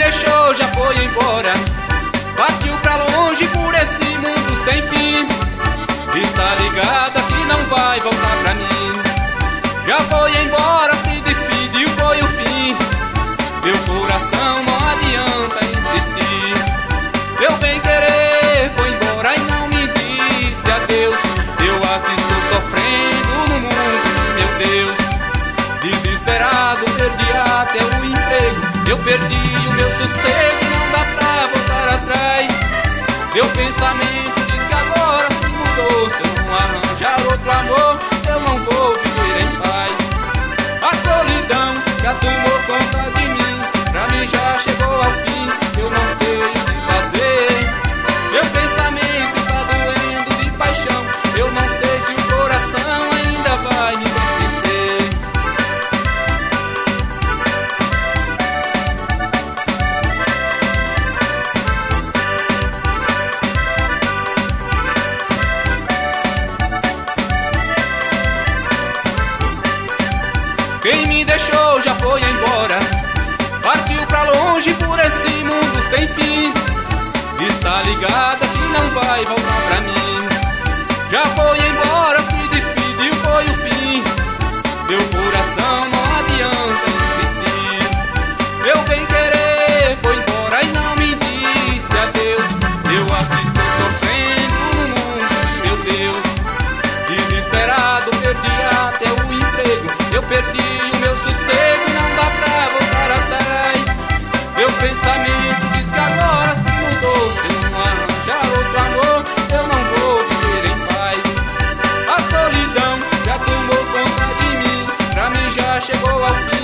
deixou já foi embora, partiu pra longe por esse mundo sem fim. Está ligada que não vai voltar pra mim. Já foi embora, se despediu, foi o fim. Meu coração não adianta insistir. Meu bem querer foi embora e não me disse adeus. Eu aqui estou sofrendo no mundo, meu Deus. Desesperado, perdi até o emprego. Eu perdi o meu sossego, não dá pra voltar atrás. Meu pensamento diz que agora se mudou. Se eu não arranjar outro amor, eu não vou viver em paz. A solidão já tomou conta de mim. Pra mim já chegou ao fim, eu não sei o que fazer. Meu pensamento está doendo de paixão. Eu não sei se o coração ainda vai me pertencer. Quem me deixou já foi embora, partiu pra longe por esse mundo sem fim. Está ligada que não vai voltar pra mim. Já foi embora, se despediu, foi o fim. Meu coração não adianta insistir. Meu bem querer foi embora e não me disse adeus. Eu aqui estou sofrendo no mundo, meu Deus. Desesperado, perdi até o emprego. Eu perdi o meu sossego, não dá pra voltar atrás. Meu pensamento diz que agora se mudou. Se eu não arranjar outro amor, eu não vou viver em paz. A solidão já tomou conta de mim. Pra mim já chegou ao fim.